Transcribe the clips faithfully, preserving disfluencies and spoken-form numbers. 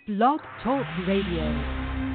Blog Talk Radio.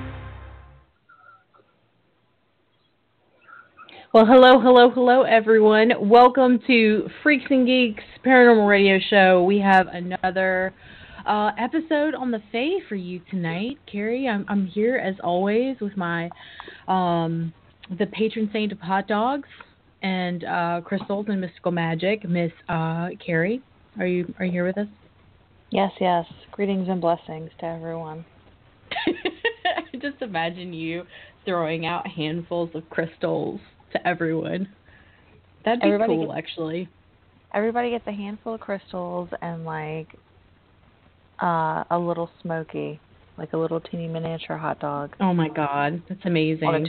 Well, hello, hello, hello, everyone. Welcome to Freaks and Geeks Paranormal Radio Show. We have another uh, episode on the Fae for you tonight. Carrie, I'm, I'm here as always with my um, the patron saint of hot dogs and uh, crystals and mystical magic, Miss uh, Carrie. Are you are you here with us? Yes, yes. Greetings and blessings to everyone. Just imagine you throwing out handfuls of crystals to everyone. That'd be everybody cool, gets, actually. Everybody gets a handful of crystals and, like, uh, a little smoky, like a little teeny miniature hot dog. Oh, my God. That's amazing.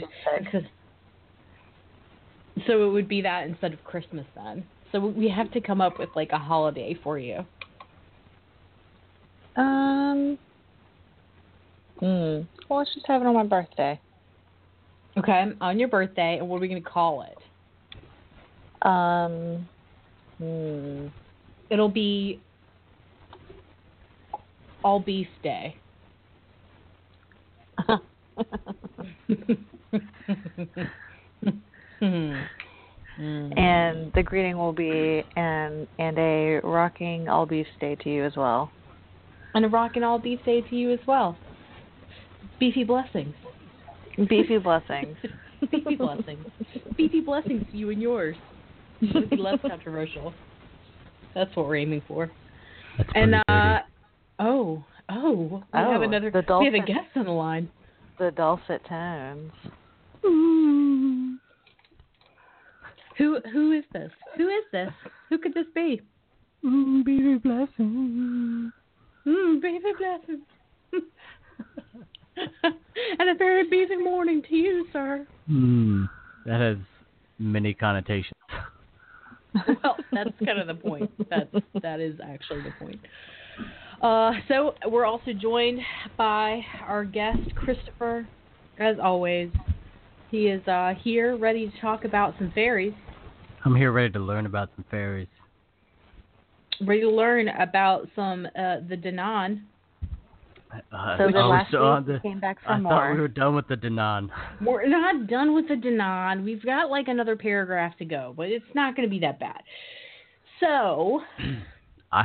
So it would be that instead of Christmas, then. So we have to come up with, like, a holiday for you. Um, hmm. Well, let's just have it on my birthday. Okay, on your birthday, and what are we going to call it? Um, hmm. It'll be All Beef Day. And the greeting will be and and a rocking all beef day to you as well. And a rocking all beef day to you as well. Beefy blessings. Beefy blessings. Beefy blessings. Beefy blessings to you and yours. It would be less controversial. That's what we're aiming for. That's and uh dirty. oh, oh, we oh, have another the dulcet, we have a guest on the line. The dulcet tones. Ooh. Who who is this? Who is this? Who could this be? Mm, baby blessing. Mm, baby blessings. And a very busy morning to you, sir. Hmm, that has many connotations. Well, that's kind of the point. That's that is actually the point. Uh, so we're also joined by our guest Christopher, as always. He is uh, here, ready to talk about some fairies. I'm here ready to learn about some fairies. Ready to learn about some uh, the Danan. Uh, so the oh, last so week the, we came back for I more. thought we were done with the Danan. We're not done with the Danan. We've got like another paragraph to go, but it's not going to be that bad. So, I,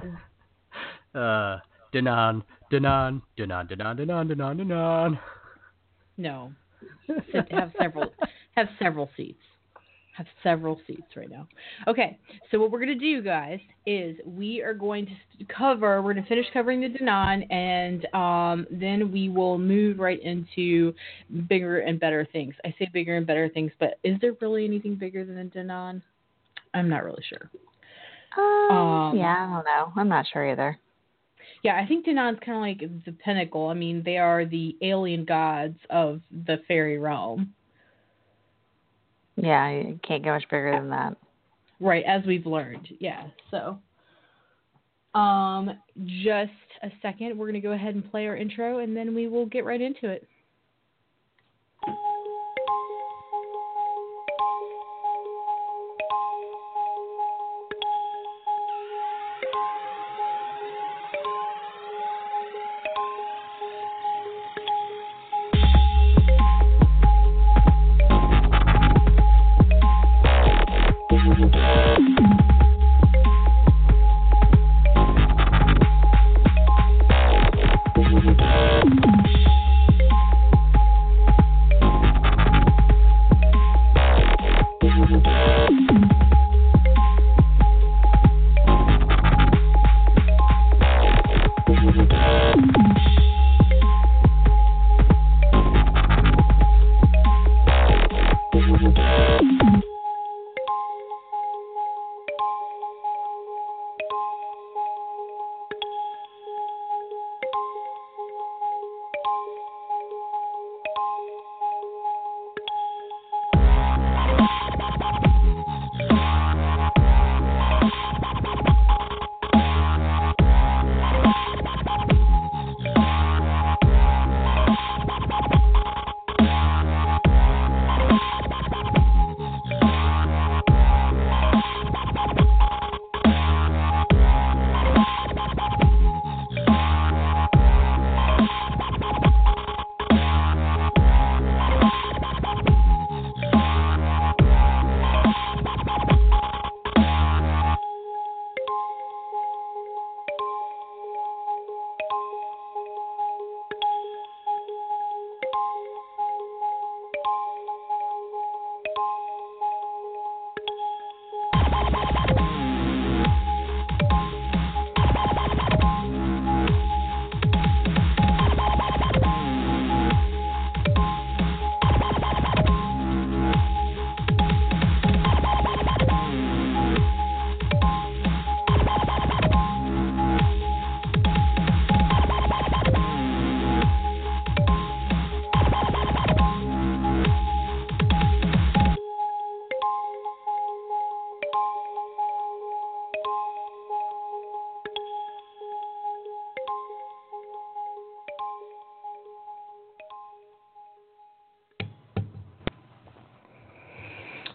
uh, Danan, Danan, Danan, Danan, Danan, Danan, Danan. No, Sit, have several, have several seats. Have several seats right now. Okay, so what we're going to do, guys, is we are going to cover, we're going to finish covering the Danan, and um, then we will move right into bigger and better things. I say bigger and better things, but is there really anything bigger than the Danan? I'm not really sure. Um, Um, yeah, I don't know. I'm not sure either. Yeah, I think Danan's kind of like the pinnacle. I mean, they are the alien gods of the fairy realm. Yeah, you can't get much bigger than that. Right, as we've learned. Yeah, so. Um, just a second. We're going to go ahead and play our intro, and then we will get right into it.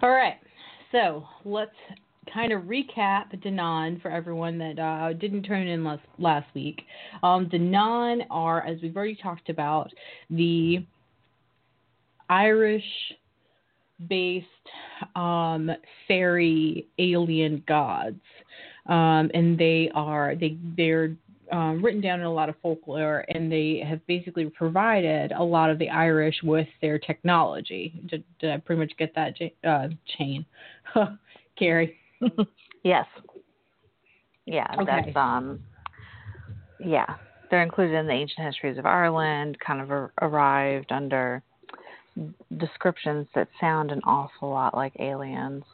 All right. So let's kind of recap Danan for everyone that uh, didn't turn in last, last week. Um, Danan are, as we've already talked about, the Irish based um, fairy alien gods. Um, and they are, they, they're Um, written down in a lot of folklore, and they have basically provided a lot of the Irish with their technology. Did, did I pretty much get that, uh, Chain? Carrie? Yes. Yeah, Okay. that's, um, yeah. They're included in the Ancient Histories of Ireland, kind of ar- arrived under descriptions that sound an awful lot like aliens.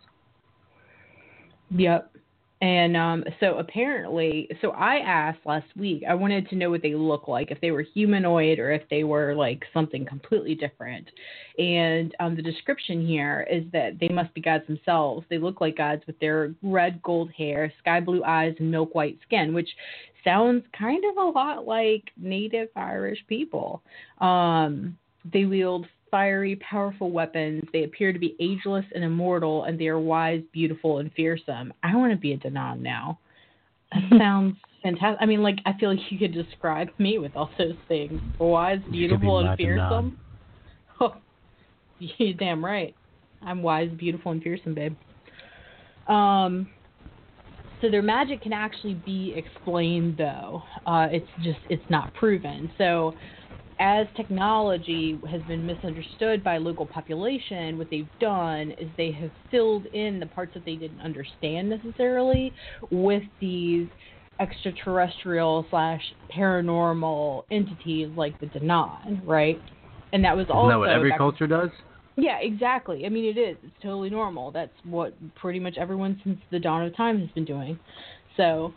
Yep. And um, so apparently, so I asked last week, I wanted to know what they look like, if they were humanoid or if they were like something completely different. And um, the description here is that they must be gods themselves. They look like gods with their red gold hair, sky blue eyes, and milk white skin, which sounds kind of a lot like native Irish people. Um, they wield fiery, powerful weapons. They appear to be ageless and immortal, and they are wise, beautiful, and fearsome. I want to be a Danan now. That sounds fantastic. I mean, like, I feel like you could describe me with all those things. Wise, beautiful, and fearsome. Oh, you're damn right. I'm wise, beautiful, and fearsome, babe. Um, so their magic can actually be explained, though. Uh, it's just, it's not proven. So as technology has been misunderstood by local population, what they've done is they have filled in the parts that they didn't understand necessarily with these extraterrestrial slash paranormal entities like the Danan, right? And that was Isn't also that what every back- culture does? Yeah, exactly. I mean, it is. It's totally normal. That's what pretty much everyone since the dawn of time has been doing. So,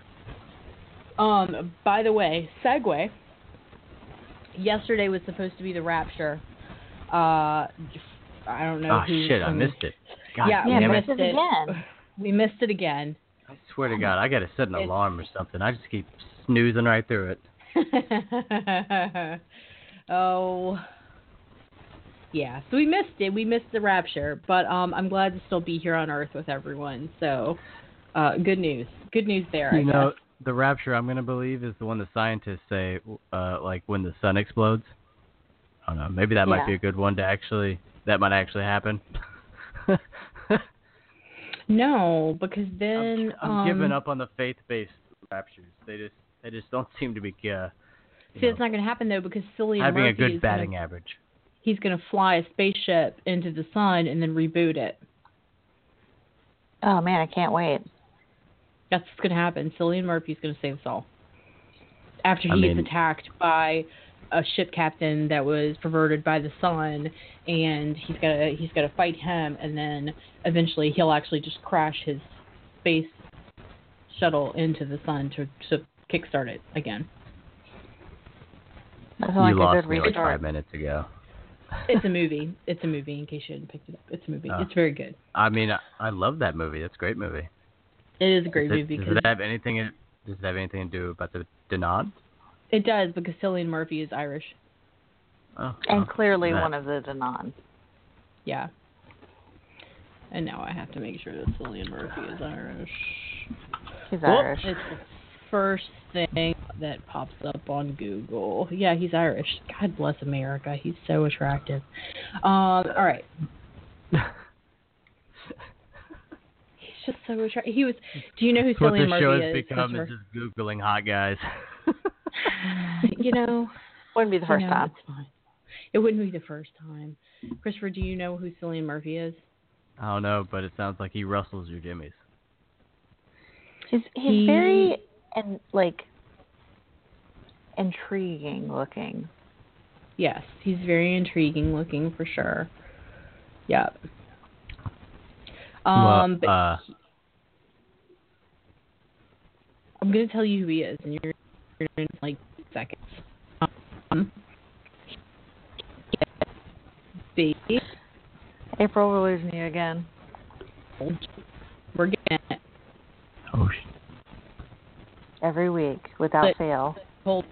um, by the way, segue. Yesterday was supposed to be the rapture. Uh, I don't know Oh, who. shit, I um, missed it. God yeah, Yeah, we damn missed it. missed it it. again. We missed it again. I swear to God, I got to set an It's- alarm or something. I just keep snoozing right through it. Oh. Yeah, so we missed it. We missed the rapture, but um, I'm glad to still be here on Earth with everyone. So, uh, good news. Good news there, You I know, guess. the rapture I'm going to believe is the one the scientists say, uh, like when the sun explodes. I don't know. Maybe that might Yeah. be a good one to actually, that might actually happen. No, because I'm, then I'm um, giving up on the faith-based raptures. They just, they just don't seem to be, uh, see, you it's know, not going to happen though because Cillian having Murphy a good is batting gonna, average. he's going to fly a spaceship into the sun and then reboot it. Oh, man, I can't wait. That's what's going to happen. Cillian Murphy's going to save us all. After I he mean- gets attacked by a ship captain that was perverted by the sun, and he's got to he's got to fight him, and then eventually he'll actually just crash his space shuttle into the sun to to kickstart it again. That sounds You like a lost good me like restart. five minutes ago. It's a movie. It's a movie. In case you hadn't picked it up, it's a movie. Oh. It's very good. I mean, I, I love that movie. That's a great movie. It is a great does it, movie does because it have anything? Does it have anything to do about the Danan? it does because Cillian Murphy is Irish. Oh, And oh, clearly that. one of the Danan. Yeah. And now I have to make sure that Cillian Murphy is Irish. He's Whoop, Irish. it's the first thing that pops up on Google. Yeah, he's Irish. God bless America. He's so attractive. Um, all right. He's just so attractive. He was. Do you know who That's what Cillian the show Murphy has is? become is Christopher? just Googling hot guys. You know, Wouldn't be the first you know, time. It's fine. It wouldn't be the first time. Christopher, do you know who Cillian Murphy is? I don't know, but it sounds like he rustles your jimmies. He's he's He- very and like intriguing looking. Yes, he's very intriguing looking for sure. Yep. Um, well, but uh, I'm gonna tell you who he is, and you're in like seconds. Um, B. April, we're losing you again. We're getting it. oh shit. Every week, without But- fail. Hold.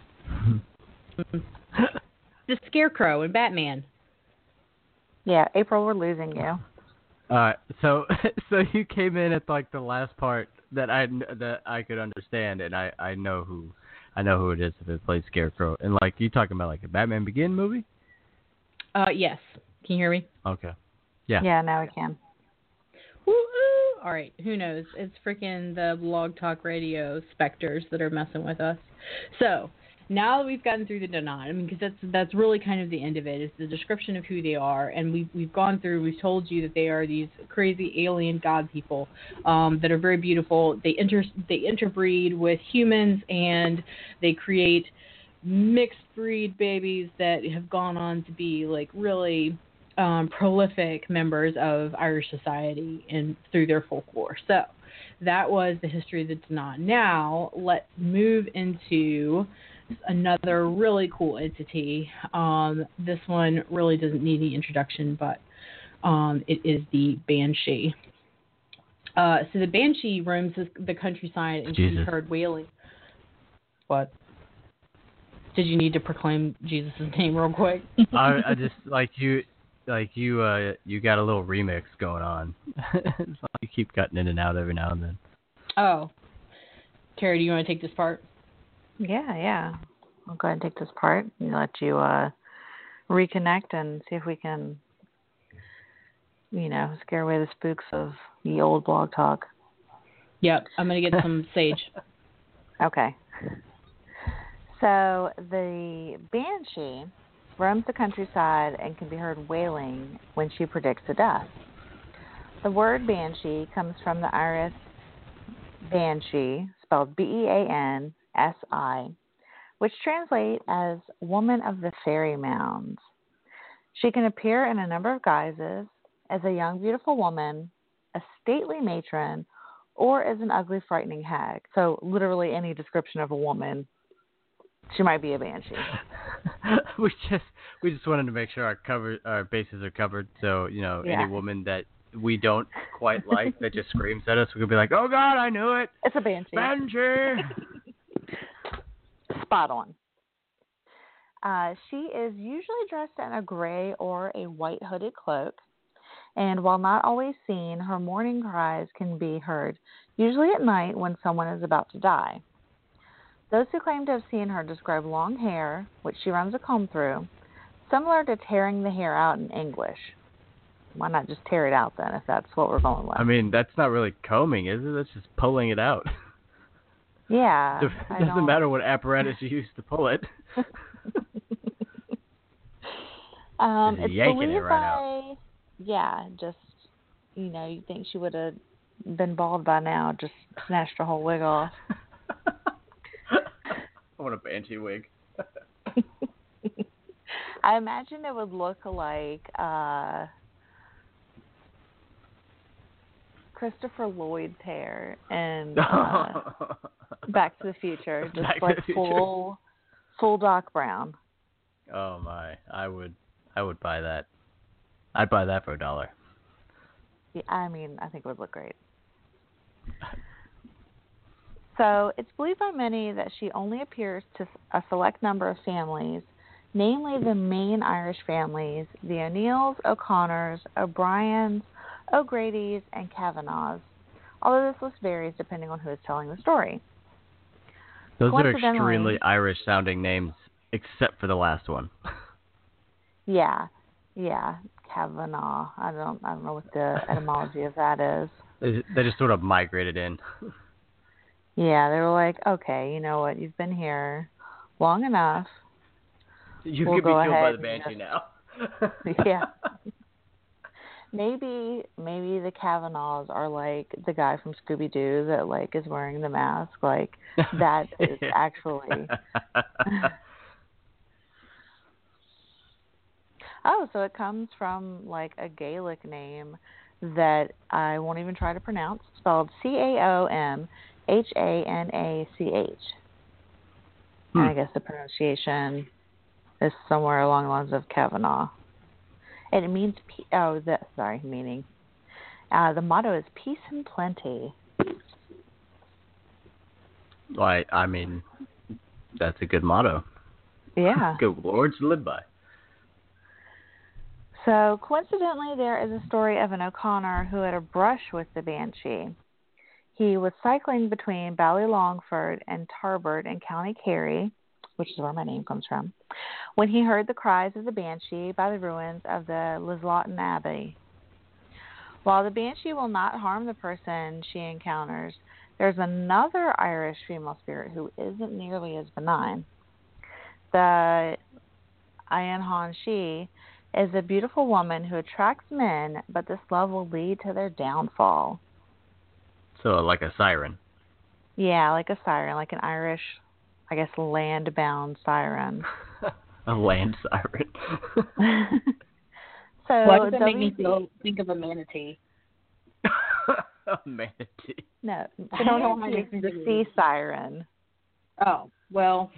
The Scarecrow and Batman. Yeah, April, we're losing you. All right, so so you came in at like the last part that I kn- that I could understand, and I, I know who I know who it is if it plays Scarecrow, and like you talking about like a Batman Begin movie? Uh, yes. Can you hear me? Okay, yeah. Yeah, now we can. Woo-hoo! All right, who knows? It's freaking the Blog Talk Radio specters that are messing with us. So now that we've gotten through the Danan, I mean, because that's that's really kind of the end of it. It's the description of who they are, and we've we've gone through. We've told you that they are these crazy alien god people um, that are very beautiful. They inter they interbreed with humans, and they create mixed breed babies that have gone on to be like really um, prolific members of Irish society and through their folklore. So that was the history of the Danan. Now let's move into another really cool entity. Um, this one really doesn't need any introduction, but um, it is the Banshee. Uh, so the Banshee roams the countryside and can be heard wailing. What? Did you need to proclaim Jesus' name real quick? I, I just like you, like you, uh, you got a little remix going on. You keep cutting in and out every now and then. Oh, Carrie, do you want to take this part? Yeah, yeah. I'll go ahead and take this part and let you uh, reconnect and see if we can, you know, scare away the spooks of the old Blog Talk. Yep, I'm going to get some sage. Okay. So the Banshee roams the countryside and can be heard wailing when she predicts a death. The word Banshee comes from the Irish Banshee, spelled B E A N S I, which translates as woman of the fairy mounds. She can appear in a number of guises, as a young, beautiful woman, a stately matron, or as an ugly, frightening hag. So literally any description of a woman, she might be a banshee. we just we just wanted to make sure our cover our bases are covered. So you know, Yeah. any woman that we don't quite like that just screams at us, we could be like, "Oh God, I knew it! It's a banshee." Banshee. Spot on. Uh, she is usually dressed in a gray or a white hooded cloak, and while not always seen, her mourning cries can be heard, usually at night when someone is about to die. Those who claim to have seen her describe long hair, which she runs a comb through, similar to tearing the hair out in English. Why not just tear it out then, if that's what we're going with? I mean, that's not really combing, is it? That's just pulling it out. Yeah. It I doesn't don't... matter what apparatus you use to pull it. um, Just it's yanking believed it right by, out. yeah, just, you know, you think she would have been bald by now, just snatched her whole wig off. I want a banshee wig. I imagine it would look like uh, Christopher Lloyd's hair and uh, Back to the Future, just Back to like the Future. full, full Doc Brown. Oh my! I would, I would buy that. I'd buy that for a dollar. Yeah, I mean, I think it would look great. So it's believed by many that she only appears to a select number of families, namely the main Irish families, the O'Neills, O'Connors, O'Briens, O'Grady's, and Kavanaghs, although this list varies depending on who is telling the story. Those are extremely Irish-sounding names, except for the last one. Yeah, yeah, Kavanaugh. I don't, I don't know what the etymology of that is. They, they just sort of migrated in. Yeah, they were like, okay, you know what, you've been here long enough. You we'll could be go killed by the ahead banshee and now. Yeah. Maybe maybe the Kavanaughs are like the guy from Scooby Doo that like is wearing the mask. Like that is actually. Oh, so it comes from like a Gaelic name that I won't even try to pronounce. Spelled C A O M H A N A C H. Hmm. And I guess the pronunciation is somewhere along the lines of Kavanaugh. And it means, oh, the, sorry, meaning. Uh, the motto is peace and plenty. Like, I mean, that's a good motto. Yeah. Good words to live by. So, coincidentally, there is a story of an O'Connor who had a brush with the banshee. He was cycling between Ballylongford and Tarbert in County Kerry, which is where my name comes from, when he heard the cries of the banshee by the ruins of the Lislotten Abbey. While the banshee will not harm the person she encounters, there's another Irish female spirit who isn't nearly as benign. The Aon She is a beautiful woman who attracts men, but this love will lead to their downfall. So, like a siren. Yeah, like a siren, like an Irish, I guess, land-bound siren. A land siren. So Why does that W B, make me feel, think of a manatee? A manatee. No, I don't know why the it makes me the think of sea it. siren. Oh, well,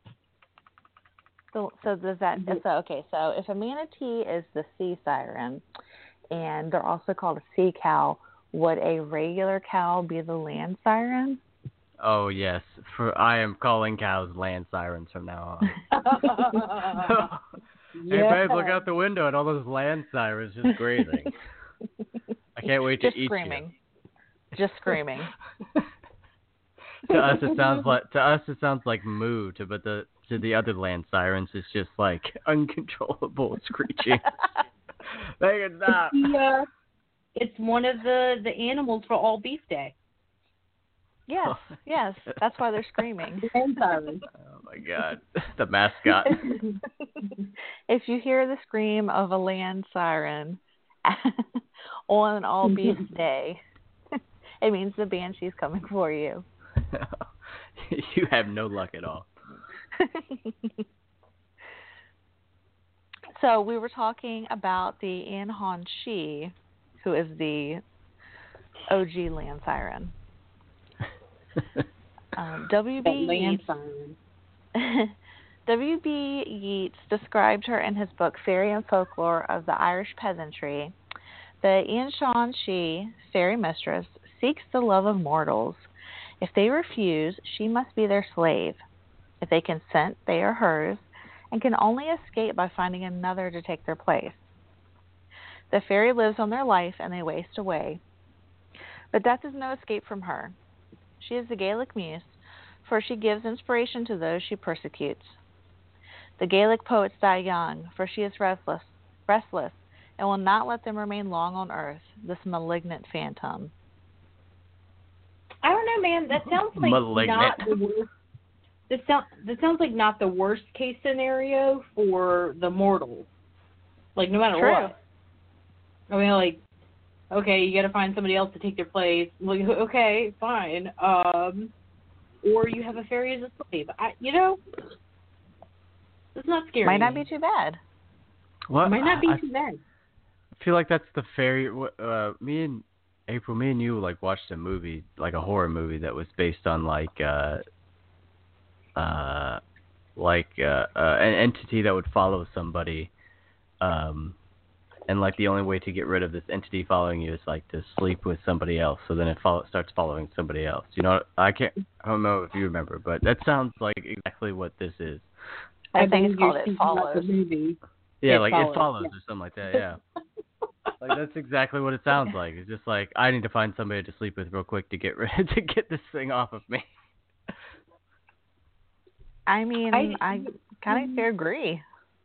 So, so does that? Mhm. So okay. So if a manatee is the sea siren, and they're also called a sea cow, would a regular cow be the land siren? Oh yes, for I am calling cows land sirens from now on. Hey babe, look out the window at all those land sirens just grazing. I can't wait to Just eat screaming. Just screaming. you. To us it sounds like to us it sounds like moo, to but the to the other land sirens it's just like uncontrollable screeching. They can stop. It's, the, uh, it's one of the, the animals for All Beef Day. Yes, yes. That's why they're screaming. Land siren. Oh my god, the mascot. If you hear the scream of a land siren on an all beef day, it means the banshee's coming for you. You have no luck at all. So we were talking about the Anhon Shi, who is the O G land siren. Um, W B. Land Yeats, siren. W B. Yeats described her in his book Fairy and Folklore of the Irish Peasantry. The Anshan Shi, fairy mistress, seeks the love of mortals. If they refuse, she must be their slave. If they consent, they are hers, and can only escape by finding another to take their place. The fairy lives on their life, and they waste away. But death is no escape from her. She is the Gaelic muse, for she gives inspiration to those she persecutes. The Gaelic poets die young, for she is restless, restless, and will not let them remain long on earth, this malignant phantom. I don't know, man. That sounds like Malignant. not the worst. That, sound, that sounds like not the worst case scenario for the mortals. Like, no matter True. what. I mean, like, okay, you got to find somebody else to take their place. Like, okay, fine. Um, or you have a fairy as a slave. I, you know, it's not scary. Might not be too bad. What? Might not be I, too bad. I feel like that's the fairy. Uh, me and April, me and you like watched a movie, like a horror movie that was based on like, uh, uh, like uh, uh, an entity that would follow somebody, um, and like the only way to get rid of this entity following you is like to sleep with somebody else. So then it follow, starts following somebody else. You know, I can't. I don't know if you remember, but that sounds like exactly what this is. I, I think believe it's called you're It speaking about Follows. the movie. Yeah, It like Follows, it follows yeah. or something like that. Yeah. Like that's exactly what it sounds like. It's just like I need to find somebody to sleep with real quick to get rid to get this thing off of me. I mean, I, I- kind of agree.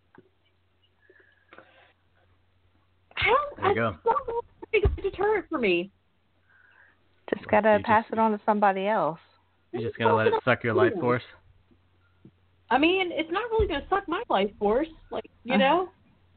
I don't. There you go. It's not a big deterrent for me. Just gotta You pass just- it on to somebody else. You're just gonna let it suck your life force. I mean, it's not really going to suck my life force, like, you Uh. know?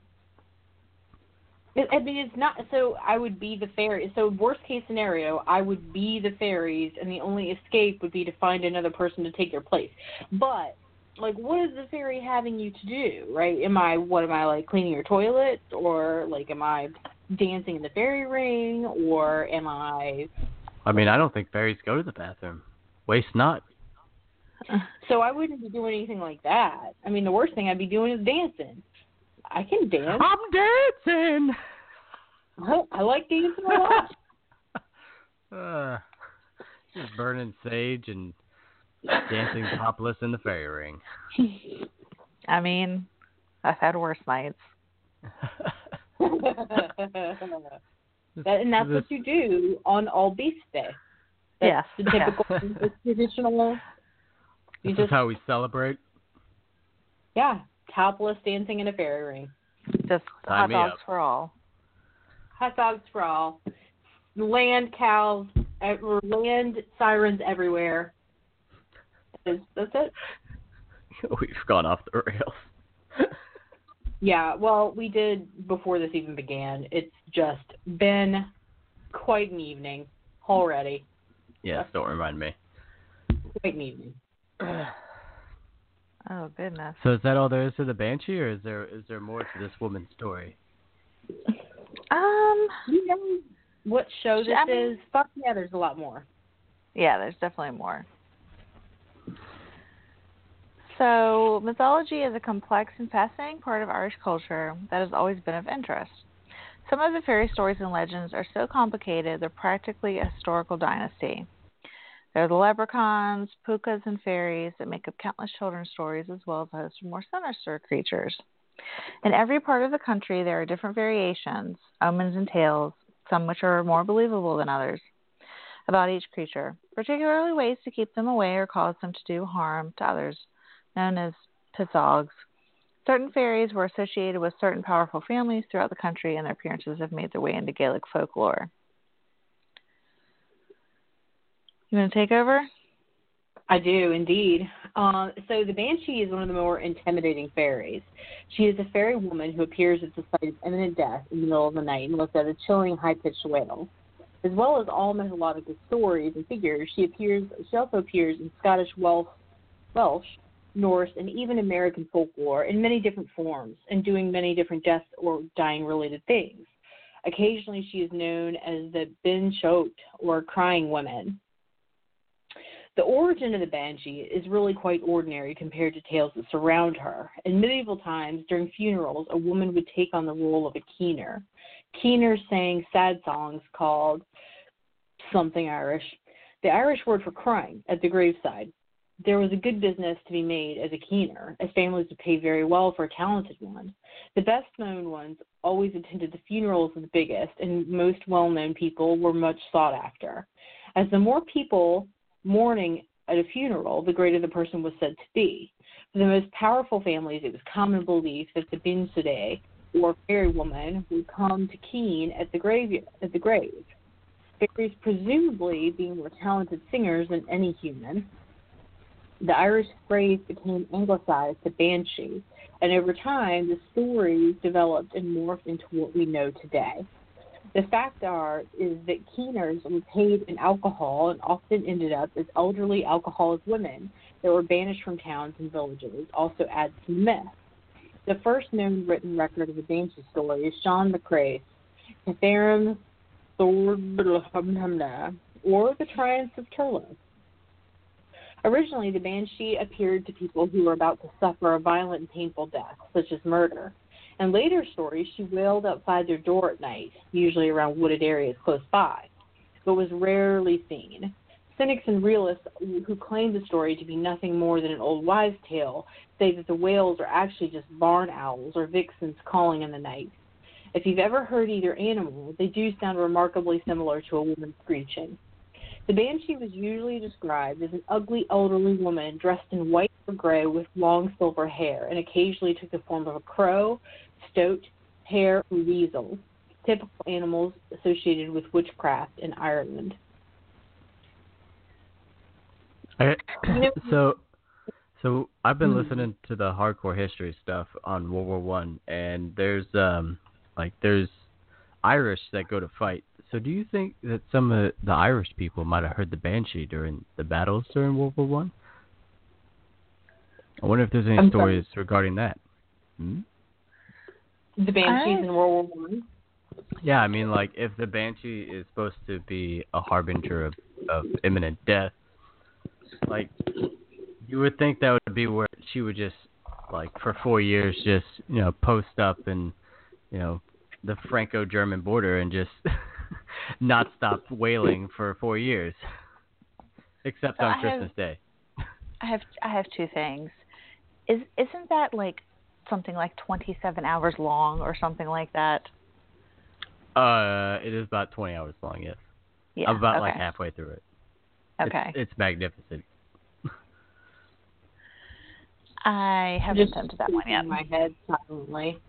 It, I mean, it's not, so I would be the fairy. So worst case scenario, I would be the fairies, and the only escape would be to find another person to take their place. But, like, what is the fairy having you to do, right? Am I, what am I, like, cleaning your toilet? Or, like, am I dancing in the fairy ring? Or am I... I mean, I don't think fairies go to the bathroom. Waste not. So I wouldn't be doing anything like that. I mean, the worst thing I'd be doing is dancing. I can dance. I'm dancing. Oh, I like dancing a lot. Uh, just burning sage and dancing topless in the fairy ring. I mean, I've had worse nights. That, and that's this, what you do on All Beast Day. That's yes. the typical yes. traditional. You this just, is how we celebrate. yeah, topless dancing in a fairy ring. Just Sign hot me dogs up. for all. Hot dogs for all. Land cows, ev- land sirens everywhere. That's, that's it. We've gone off the rails. Yeah, well, we did before this even began. It's just been quite an evening already. Yes, don't remind me. Quite an evening. Oh goodness. So is that all there is to the Banshee, or is there is there more to this woman's story? Um. You know what show this I mean, is? Fuck yeah, there's a lot more. Yeah, there's definitely more. So, mythology is a complex and fascinating part of Irish culture that has always been of interest. Some of the fairy stories and legends are so complicated they're practically a historical dynasty. There are the leprechauns, pukas, and fairies that make up countless children's stories, as well as a host of more sinister creatures. In every part of the country, there are different variations, omens, and tales, some which are more believable than others, about each creature, particularly ways to keep them away or cause them to do harm to others, known as pitzogs. Certain fairies were associated with certain powerful families throughout the country, and their appearances have made their way into Gaelic folklore. You want to take over? I do, indeed. Uh, so the Banshee is one of the more intimidating fairies. She is a fairy woman who appears at the site of imminent death in the middle of the night and lets out a chilling, high-pitched wail. As well as all mythological stories and figures, she appears. She also appears in Scottish, Welsh, Welsh, Norse, and even American folklore in many different forms and doing many different death or dying-related things. Occasionally, she is known as the Binchot, or crying women. The origin of the Banshee is really quite ordinary compared to tales that surround her. In medieval times, during funerals, a woman would take on the role of a keener. Keeners sang sad songs called something Irish, the Irish word for crying, at the graveside. There was a good business to be made as a keener, as families would pay very well for a talented one. The best-known ones always attended the funerals of the biggest, and most well-known people were much sought after. As the more people mourning at a funeral, the greater the person was said to be. For the most powerful families, it was common belief that the Binsode, or fairy woman, would come to keen at the grave. At the grave. Fairies presumably being more talented singers than any human. The Irish phrase became anglicized to Banshee, and over time, the stories developed and morphed into what we know today. The fact are is that keeners were paid in alcohol and often ended up as elderly alcoholic women that were banished from towns and villages, also adds to the myth. The first known written record of the Banshee story is Sean McCrae's Catharum Thorhamhamna, or The Triumphs of Turlough. Originally, the Banshee appeared to people who were about to suffer a violent and painful death, such as murder. In later stories, she wailed outside their door at night, usually around wooded areas close by, but was rarely seen. Cynics and realists who claim the story to be nothing more than an old wives' tale say that the wails are actually just barn owls or vixens calling in the night. If you've ever heard either animal, they do sound remarkably similar to a woman screeching. The Banshee was usually described as an ugly elderly woman dressed in white or gray with long silver hair, and occasionally took the form of a crow, stoat, hare, or weasel, typical animals associated with witchcraft in Ireland. I, You know, so, so I've been Hmm. listening to the hardcore history stuff on World War One, and there's um like there's Irish that go to fight. So do you think that some of the Irish people might have heard the Banshee during the battles during World War One? I? I wonder if there's any I'm stories regarding that. Hmm? the Banshees I- in World War One. Yeah, I mean, like, if the Banshee is supposed to be a harbinger of, of imminent death, like, you would think that would be where she would just, like, for four years, just, you know, post up in, you know, the Franco-German border and just not stop wailing for four years, except So on I have- Christmas Day. I have I have two things. Is isn't that like something like twenty-seven hours long or something like that? Uh, it is about twenty hours long. Yes. Yeah. I'm about okay. like halfway through it. Okay. It's, it's magnificent. I haven't Just attempted that one yet. in my head silently.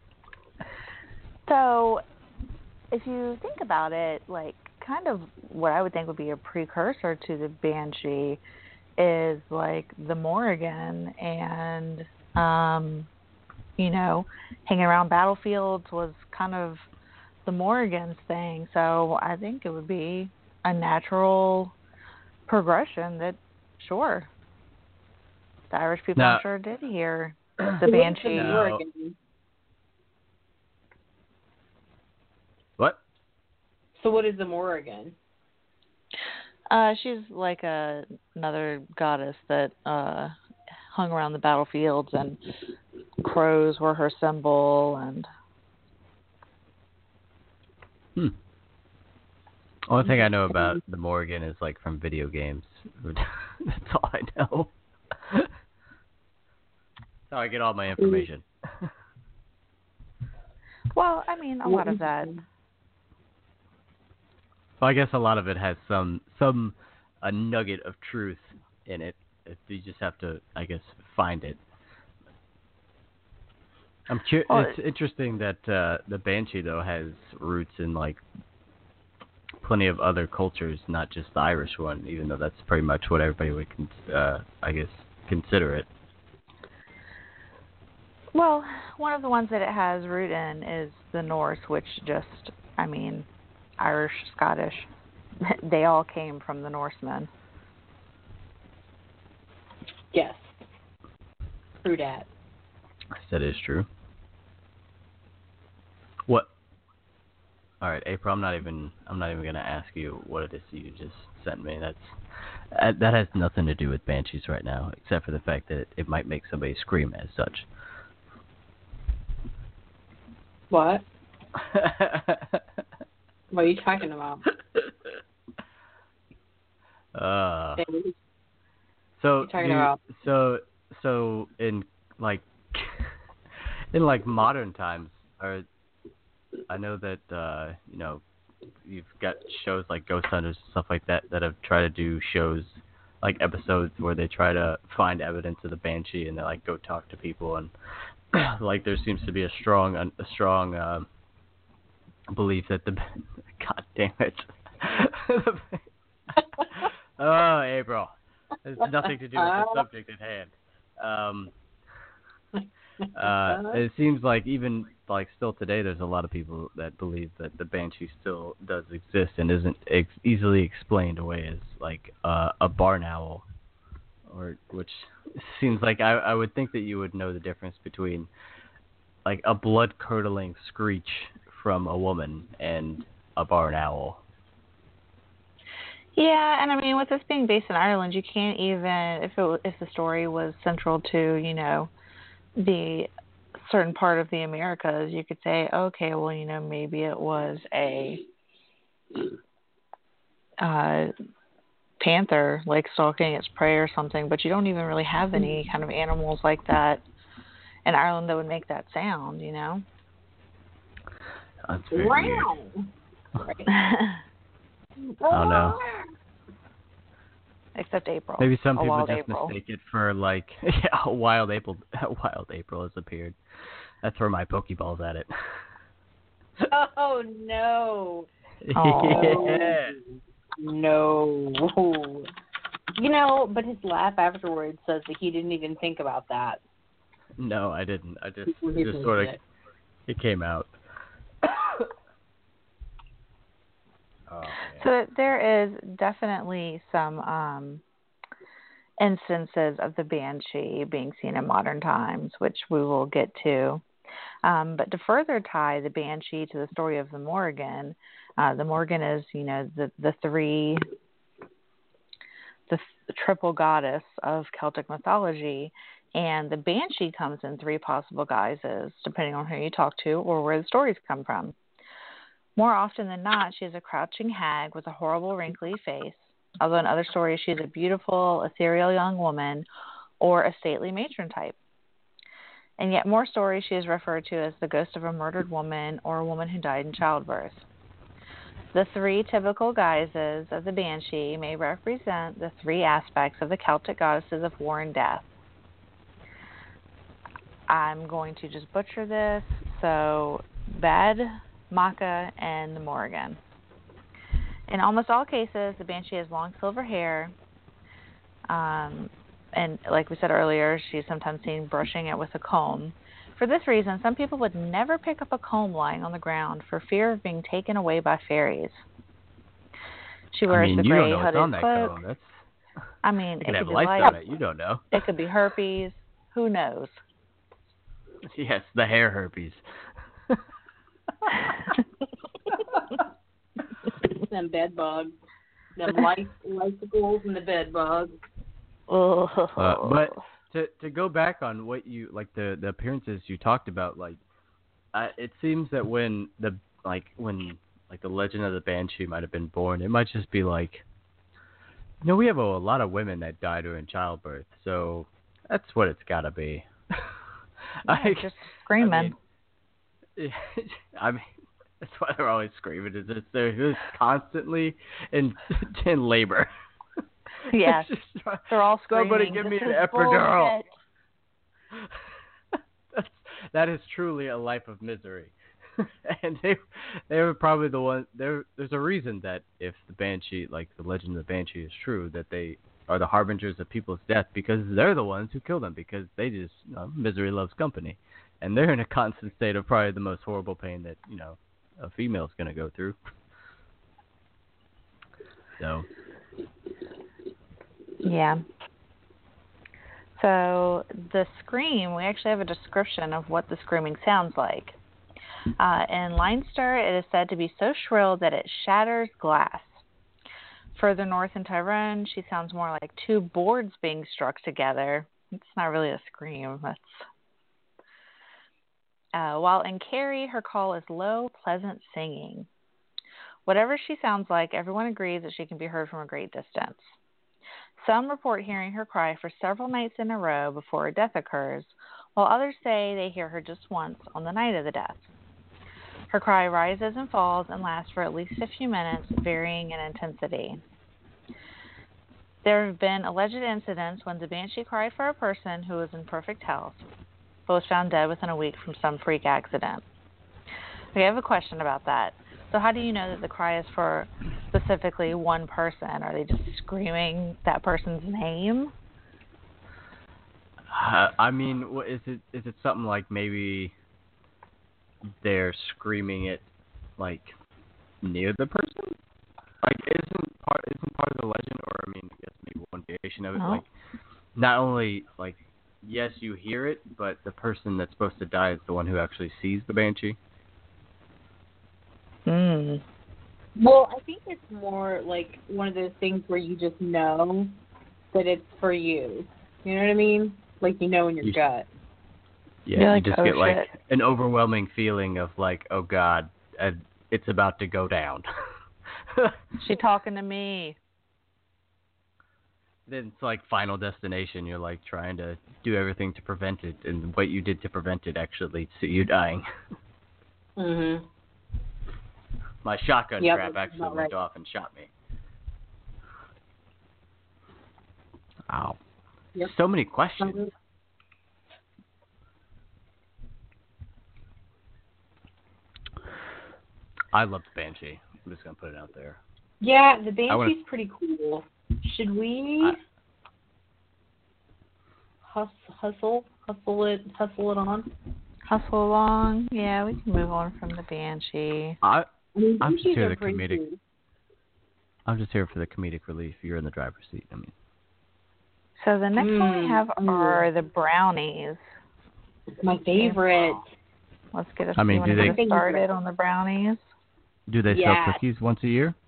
So, if you think about it, like kind of what I would think would be a precursor to the Banshee is like the Morrigan, and um, you know, hanging around battlefields was kind of the Morrigan's thing. So I think it would be a natural progression that, sure, the Irish people, Now, I'm sure, did hear the What is Banshee. the No. Morrigan? What? So what is the Morrigan? Uh, she's like a, another goddess that uh, hung around the battlefields, and crows were her symbol. And Hmm. Only thing I know about the Morrigan is like from video games. That's all I know. That's how I get all my information. well, I mean, a lot of that. Well, I guess a lot of it has some some a nugget of truth in it. If you just have to, I guess, find it. I'm cu- Well, it's interesting that uh, the Banshee though has roots in like plenty of other cultures, not just the Irish one. Even though that's pretty much what everybody would, con- uh, I guess, consider it. Well, one of the ones that it has root in is the Norse, which just, I mean, Irish, Scottish, they all came from the Norsemen. Yes. True dat. That is true. What? All right, April. I'm not even. I'm not even gonna ask you what it is you just sent me. That's uh, that has nothing to do with Banshees right now, except for the fact that it, it might make somebody scream as such. What? What are you talking about? uh, Baby? so What are you talking do- about? so so in like in like modern times, or I know that uh, you know you've got shows like Ghost Hunters and stuff like that that have tried to do shows like episodes where they try to find evidence of the Banshee and they like go talk to people, and like there seems to be a strong a strong uh, belief that the God damn it. Oh, April. There's nothing to do with the subject at hand. Um, uh, it seems like even like still today, there's a lot of people that believe that the Banshee still does exist and isn't ex- easily explained away as like uh, a barn owl, or which seems like I, I would think that you would know the difference between like a blood curdling screech from a woman and a barn owl. Yeah, and I mean, with this being based in Ireland, you can't even, if it if the story was central to, you know, the certain part of the Americas, you could say, okay, well, you know, maybe it was a uh, panther, like stalking its prey or something, but you don't even really have any kind of animals like that in Ireland that would make that sound, you know? That's very weird. I don't know. Except April. Maybe some a people wild just April. mistake it for like yeah, a wild April. A wild April has appeared. I throw my Pokeballs at it. Oh no! Oh. Yeah. No. You know, but his laugh afterwards says that he didn't even think about that. No, I didn't. I just When he just posted sort of it. it came out. Oh, So there is definitely some um, instances of the Banshee being seen in modern times, which we will get to. Um, but to further tie the Banshee to the story of the Morrigan, uh, the Morrigan is, you know, the the three, the, the triple goddess of Celtic mythology, and the Banshee comes in three possible guises, depending on who you talk to or where the stories come from. More often than not, she is a crouching hag with a horrible, wrinkly face, although in other stories she is a beautiful, ethereal young woman or a stately matron type. In yet more stories, she is referred to as the ghost of a murdered woman or a woman who died in childbirth. The three typical guises of the Banshee may represent the three aspects of the Celtic goddesses of war and death. I'm going to just butcher this. So, Bed, Macha, and the Morrigan. In almost all cases, the Banshee has long silver hair. Um, and like we said earlier, she's sometimes seen brushing it with a comb. For this reason, some people would never pick up a comb lying on the ground for fear of being taken away by fairies. She wears I mean, the you gray don't know what's hooded on that cloak. comb. That's, I mean, it it could have could be lights light. on it. You don't know. It could be herpes. Who knows? Yes, the hair herpes. Them bed bugs. Them lice, icicles and the bed bugs. Oh. Uh, but to to go back on what you like the, the appearances you talked about, like uh, it seems that when the like when like the legend of the Banshee might have been born, it might just be like, you know, we have a, a lot of women that die during childbirth, so that's what it's got to be. Yeah, I, just screaming. I mean, I mean, that's why they're always screaming. Is just they're just constantly in in labor. Yes, they're all screaming. Somebody give me This an is epidural. bullshit. That's, that is truly a life of misery. And they they were probably the one. There there's a reason that if the Banshee, like the legend of the Banshee, is true, that they are the harbingers of people's death, because they're the ones who kill them, because they just, you know, misery loves company, and they're in a constant state of probably the most horrible pain that, you know, a female's gonna go through. So. Yeah. So the scream, we actually have a description of what the screaming sounds like. Uh, in Leinster, it is said to be so shrill that it shatters glass. Further north in Tyrone, she sounds more like two boards being struck together. It's not really a scream. That's... Uh, while in Kerry, her call is low, pleasant singing. Whatever she sounds like, everyone agrees that she can be heard from a great distance. Some report hearing her cry for several nights in a row before her death occurs, while others say they hear her just once on the night of the death. Her cry rises and falls and lasts for at least a few minutes, varying in intensity. There have been alleged incidents when the Banshee cried for a person who was in perfect health, but was found dead within a week from some freak accident. Okay, I have a question about that. So how do you know that the cry is for specifically one person? Are they just screaming that person's name? Uh, I mean, what, is it is it something like maybe they're screaming it like near the person? Like isn't part isn't part of the legend, or I mean, I guess maybe one variation of it, No. like not only like yes you hear it, but the person that's supposed to die is the one who actually sees the Banshee. Hmm. Well, I think it's more like one of those things where you just know that it's for you. You know what I mean? Like you know in your You- gut. Yeah, You're you like, just oh, get like shit. an overwhelming feeling of like, oh God, uh, it's about to go down. She talking to me. Then it's like Final Destination. You're like trying to do everything to prevent it, and what you did to prevent it actually leads to you dying. Mhm. My shotgun Yep, trap that's actually about went right. off and shot me. Wow. Yep. So many questions. Mhm. I love the Banshee. I'm just gonna put it out there. Yeah, the I wanna- Banshee's pretty cool. Should we I- hus- hustle, hustle it, hustle it on? Hustle along. Yeah, we can move on from the Banshee. I I mean, I'm just Banshees here are to pretty comedic- cool. I'm just here for the comedic relief. You're in the driver's seat. I mean, So the next one we Mm, have mm. are the brownies. My favorite. Let's get us I mean, you wanna do get they- us started on the brownies. do they Yes. sell cookies once a year?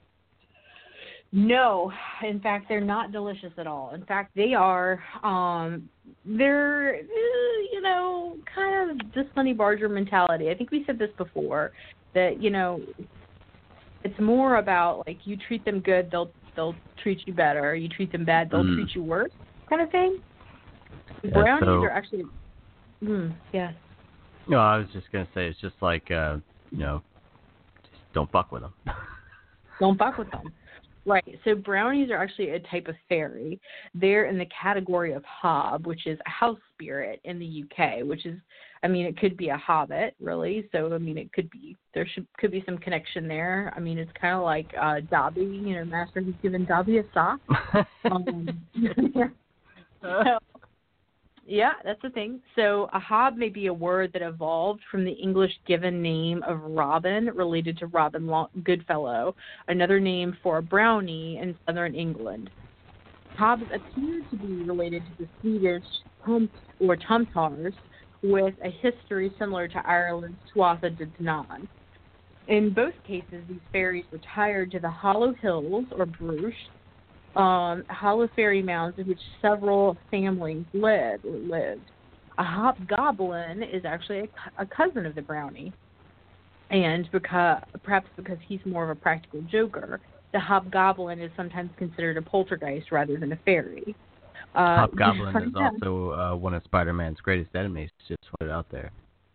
No, in fact, they're not delicious at all. In fact, they are, um, they're, uh, you know, kind of this Honey Badger mentality. I think we said this before, that, you know, it's more about, like, you treat them good, they'll they'll treat you better. You treat them bad, they'll Mm. treat you worse, kind of thing. Yeah, Brownies so- are actually Mm, yes. No, I was just gonna say it's just like uh, you know, just don't fuck with them. Don't fuck with them. Right. So brownies are actually a type of fairy. They're in the category of hob, which is a house spirit in the U K, which is, I mean, it could be a hobbit, really. So, I mean, it could be, there should could be some connection there. I mean, it's kind of like uh, Dobby, you know, Master who's given Dobby a sock. um, so, yeah, that's the thing. So a hob may be a word that evolved from the English given name of Robin, related to Robin Long- Goodfellow, another name for a brownie in southern England. Hobs appear to be related to the Swedish Tum or Tumtars, with a history similar to Ireland's Tuatha De Danann. In both cases, these fairies retired to the hollow hills, or bruch, Um, hollow fairy mounds in which several families lived. lived. A hobgoblin is actually a, a cousin of the brownie, and because perhaps because he's more of a practical joker, the hobgoblin is sometimes considered a poltergeist rather than a fairy. Uh, Hobgoblin is also uh, one of Spider-Man's greatest enemies. Just put it out there.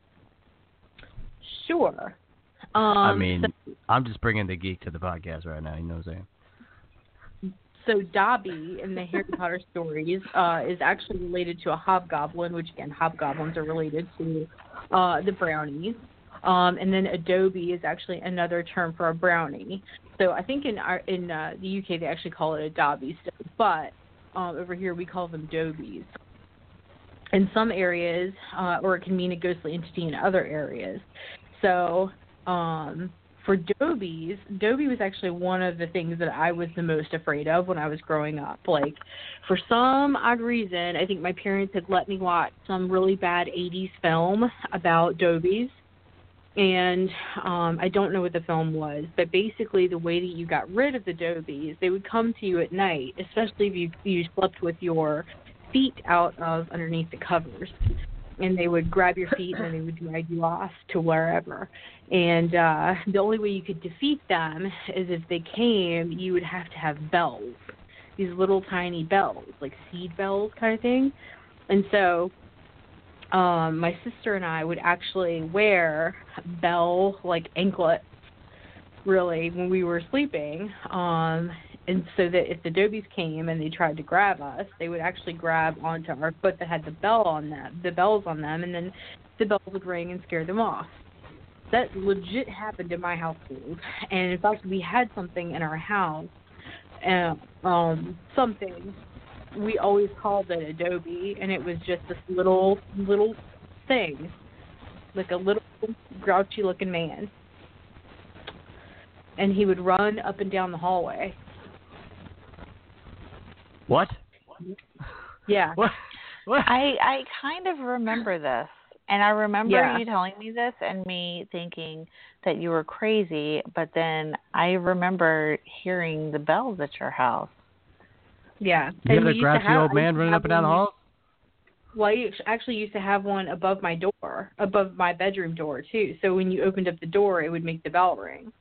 Sure. Um, I mean, so, I'm just bringing the geek to the podcast right now. You know what I'm saying? So Dobby in the Harry Potter stories uh, is actually related to a hobgoblin, which again, hobgoblins are related to uh, the brownies. Um, and then Adobe is actually another term for a brownie. So I think in our, in uh, the U K they actually call it a Dobby still, but um, over here we call them Dobies. In some areas, uh, or it can mean a ghostly entity in other areas. So um, for Dobies, Dobie was actually one of the things that I was the most afraid of when I was growing up. Like, for some odd reason, I think my parents had let me watch some really bad eighties film about Dobies. And um, I don't know what the film was, but basically the way that you got rid of the Dobies, they would come to you at night, especially if you, you slept with your feet out of underneath the covers. And they would grab your feet and then they would drag you off to wherever. And uh, the only way you could defeat them is if they came, you would have to have bells, these little tiny bells, like seed bells kind of thing. And so um, my sister and I would actually wear bell, like anklets, really, when we were sleeping. Um, and so that if the Dobies came and they tried to grab us, they would actually grab onto our foot that had the bell on them, the bells on them, and then the bells would ring and scare them off. That legit happened in my household. And in fact, we had something in our house, uh, um, something, we always called it a Dobie, and it was just this little, little thing, like a little grouchy looking man. And he would run up and down the hallway. What? Yeah. What? What? I I kind of remember this, and I remember Yeah. you telling me this and me thinking that you were crazy, but then I remember hearing the bells at your house. Yeah. You And had we a used to grouchy have- old I man used to running have up and down the one- halls? Well, I actually used to have one above my door, above my bedroom door, too. So when you opened up the door, it would make the bell ring.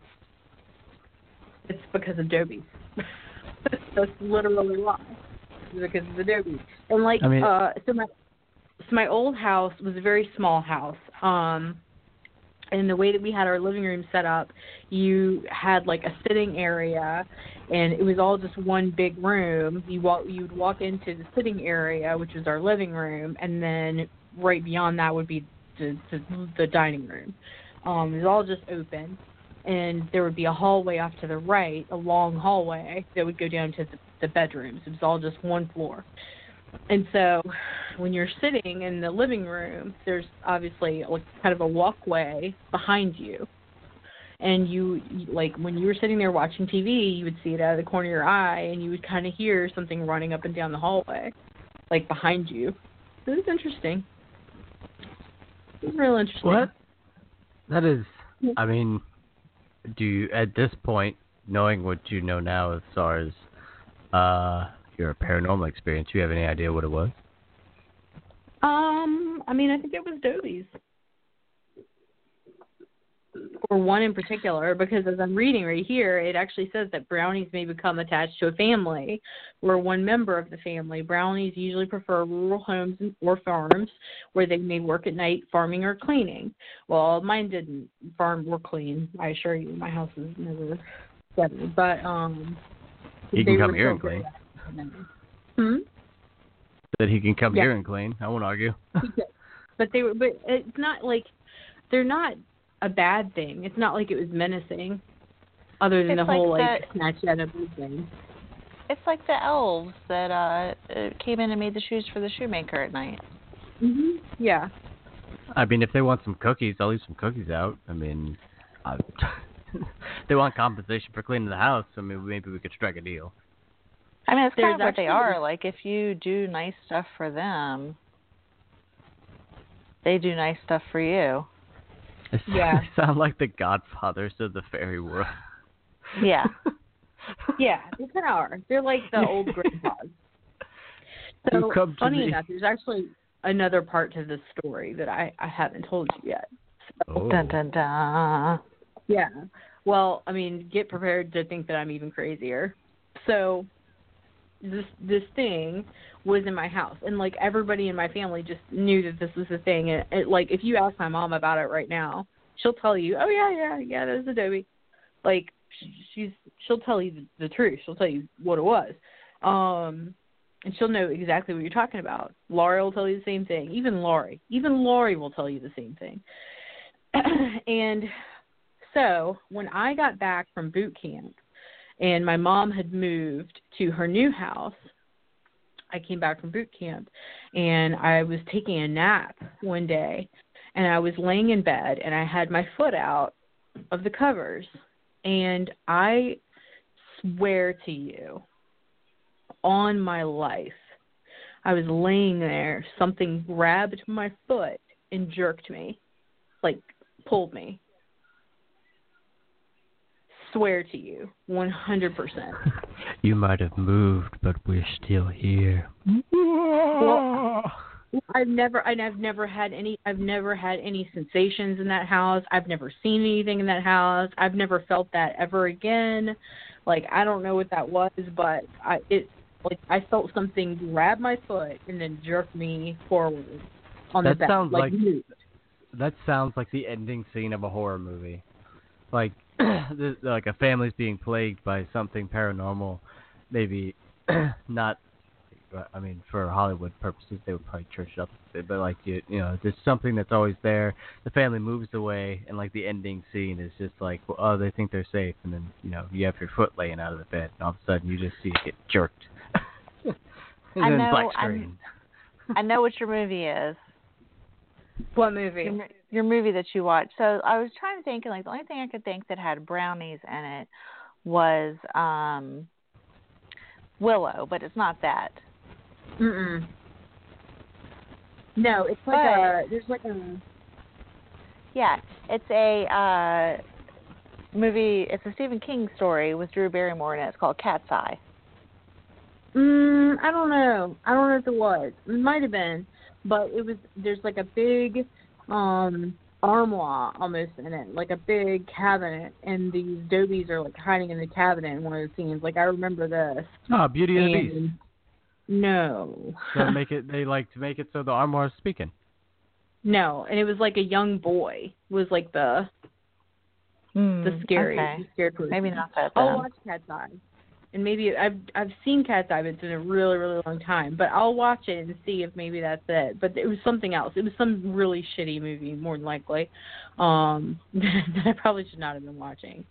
It's because of Dobie. That's literally why. It's because of the Dobie. And, like, I mean, uh, so my so my old house was a very small house. Um, and the way that we had our living room set up, you had, like, a sitting area, and it was all just one big room. You walk, you would walk into the sitting area, which was our living room, and then right beyond that would be the the, the dining room. Um, it was all just open, and there would be a hallway off to the right, a long hallway that would go down to the, the bedrooms. It was all just one floor. And so when you're sitting in the living room, there's obviously like kind of a walkway behind you. And you, like, when you were sitting there watching T V, you would see it out of the corner of your eye, and you would kind of hear something running up and down the hallway, like behind you. It was interesting. It was real interesting. What? That is, I mean, do you, at this point, knowing what you know now as far as uh, your paranormal experience, do you have any idea what it was? Um, I mean, I think it was Dobie's. or one in particular, because as I'm reading right here, it actually says that brownies may become attached to a family or one member of the family. Brownies usually prefer rural homes or farms where they may work at night farming or cleaning. Well, mine didn't farm or clean, I assure you. My house is never settled. But um, he can come here and clean. Hmm? That he can come yeah. here and clean. I won't argue. But they were, but it's not like they're not a bad thing. It's not like it was menacing, other than it's the whole like, like snatch out of the thing. It's like the elves that uh came in and made the shoes for the shoemaker at night. Mhm. Yeah. I mean, if they want some cookies, I'll leave some cookies out. I mean, I, they want compensation for cleaning the house. I mean, maybe we could strike a deal. I mean, it's There's kind of what actually, they are. Like, if you do nice stuff for them, they do nice stuff for you. Yeah. They sound like the godfathers of the fairy world. Yeah. Yeah, they kind of are. They're like the old grandpas. So, funny enough, there's actually another part to this story that I, I haven't told you yet. So, oh. Dun, dun, dun. Yeah. Well, I mean, get prepared to think that I'm even crazier. So, this this thing was in my house, and like everybody in my family just knew that this was a thing. And it, like, if you ask my mom about it right now, she'll tell you, "Oh yeah, yeah, yeah, that's Adobe." Like, she's she'll tell you the, the truth. She'll tell you what it was, um, and she'll know exactly what you're talking about. Laurie will tell you the same thing. Even Laurie, even Laurie will tell you the same thing. And so when I got back from boot camp, and my mom had moved to her new house, I came back from boot camp, and I was taking a nap one day, and I was laying in bed, and I had my foot out of the covers, and I swear to you, on my life, I was laying there, something grabbed my foot and jerked me, like pulled me. Swear to you, one hundred percent. You might have moved, but we're still here. Well, I've never, I've never had any, I've never had any sensations in that house. I've never seen anything in that house. I've never felt that ever again. Like, I don't know what that was, but I, it, like, I felt something grab my foot and then jerk me forward on that the bed. Sounds like, like that sounds like the ending scene of a horror movie. Like, like a family's being plagued by something paranormal, maybe not. I mean, for Hollywood purposes, they would probably church it up a bit, but like you, you know, there's something that's always there. The family moves away, and like the ending scene is just like, well, oh, they think they're safe, and then you know, you have your foot laying out of the bed, and all of a sudden you just see it get jerked. and I then know. black screen. I know what your movie is. What movie? Your, your movie that you watched. So I was trying to think, and like the only thing I could think that had brownies in it was um, Willow, but it's not that. Mm-mm. No, it's like but, a, there's like a... Yeah, it's a uh, movie, it's a Stephen King story with Drew Barrymore in it. It's called Cat's Eye. Mm, I don't know. I don't know if it was. It might have been. But it was, there's like a big um, armoire almost in it, like a big cabinet, and these Dobies are like hiding in the cabinet in one of the scenes. Like, I remember this. Oh, Beauty and, and the Beast. No. So make it, they like to make it so the armoire is speaking. No, and it was like a young boy was like the mm, the scary, okay. the scared person. Maybe not that. Then. I'll watch Cat's Eye. And maybe I've I've seen Cat's Eye, but it's been a really, really long time. But I'll watch it and see if maybe that's it. But it was something else. It was some really shitty movie, more than likely, um, that I probably should not have been watching.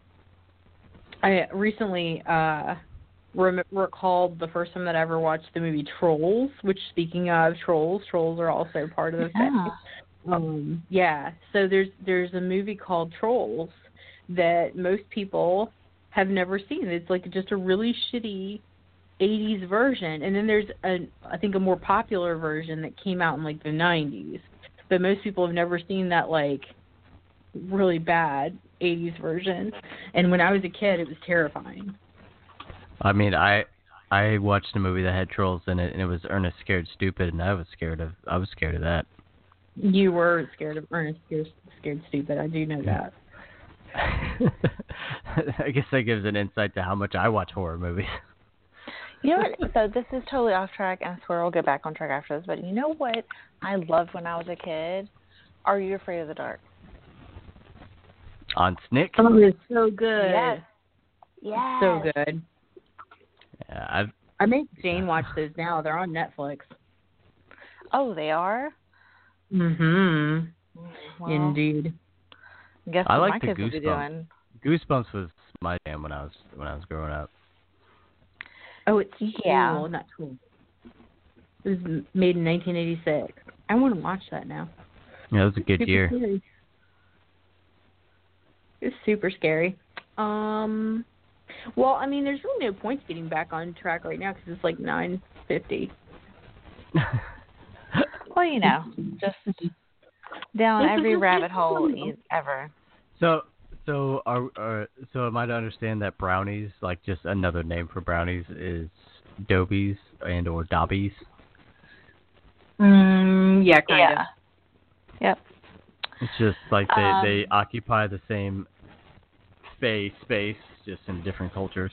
I recently uh, rem- recalled the first time that I ever watched the movie Trolls, which, speaking of Trolls, Trolls are also part of the yeah. thing. Um, yeah, so there's there's a movie called Trolls that most people have never seen. It's like just a really shitty eighties version, and then there's a I think a more popular version that came out in like the nineties, but most people have never seen that like really bad eighties version. And when I was a kid, it was terrifying. I mean, I I watched a movie that had trolls in it, and it was Ernest Scared Stupid, and I was scared of I was scared of that. You were scared of Ernest Scared, scared Stupid. I do know that. I guess that gives an insight to how much I watch horror movies. You know what? So this is totally off track, and I swear we'll get back on track after this. But you know what I loved when I was a kid? Are You Afraid of the Dark? On Snick? Oh, it's so good. Yes. Yes. So good. Yeah, I've. I make Jane watch those now. They're on Netflix. Oh, they are? Mm-hmm. Well, Indeed. Guess I what like my the kids will be Goosebumps. doing? Goosebumps was my jam when I was when I was growing up. Oh, it's Yeah. cool. Not cool. It was m- made in nineteen eighty-six. I want to watch that now. Yeah, it was a good Super year. Scary. It was super scary. Um, well, I mean, there's really no point getting back on track right now because it's like nine fifty. Well, you know, just down every rabbit hole e- ever. So, so are, are so am I to understand that brownies, like just another name for brownies, is dobies and or dobbies? Mm, yeah, kind Yeah. of. Yep. It's just like they Um, they occupy the same space space, just in different cultures.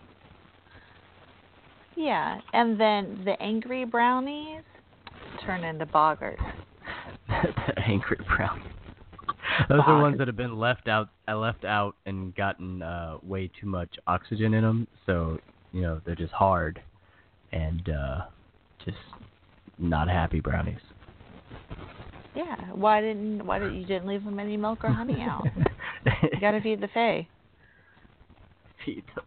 Yeah, and then the angry brownies turn into boggarts. The angry brownie. Those are ones that have been left out, uh, left out, and gotten uh, way too much oxygen in them. So you know they're just hard and uh, just not happy brownies. Yeah. Why didn't Why did you didn't leave them any milk or honey out? You got to feed the fae. Feed them.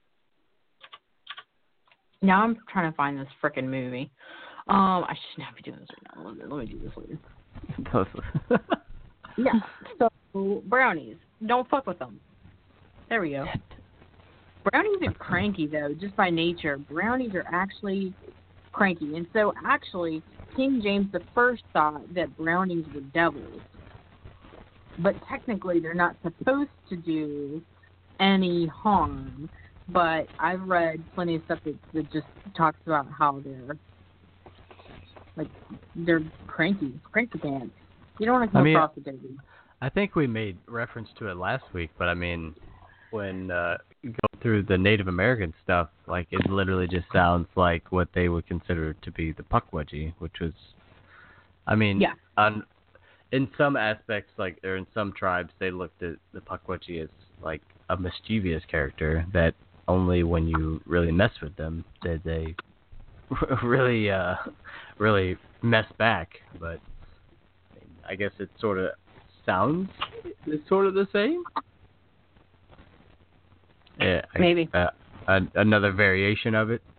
Now I'm trying to find this frickin' movie. Um, I shouldn't have to be doing this right now. Let me, let me do this later. Yeah. So brownies, don't fuck with them. There we go. Brownies are cranky though, just by nature. Brownies are actually cranky, and so actually, King James the First thought that brownies were devils, but technically they're not supposed to do any harm. But I've read plenty of stuff that, that just talks about how they're like they're cranky, cranky pants. You don't want to come I mean, across the baby. I think we made reference to it last week, but I mean, when uh, you go through the Native American stuff, like it literally just sounds like what they would consider to be the Pukwudgie, which was, I mean, Yeah. on in some aspects, like or in some tribes, they looked at the Pukwudgie as like a mischievous character that only when you really mess with them did they really, uh, really mess back. But I guess it sort of sounds it's sort of the same. Yeah, I- Maybe. uh, an, another variation of it.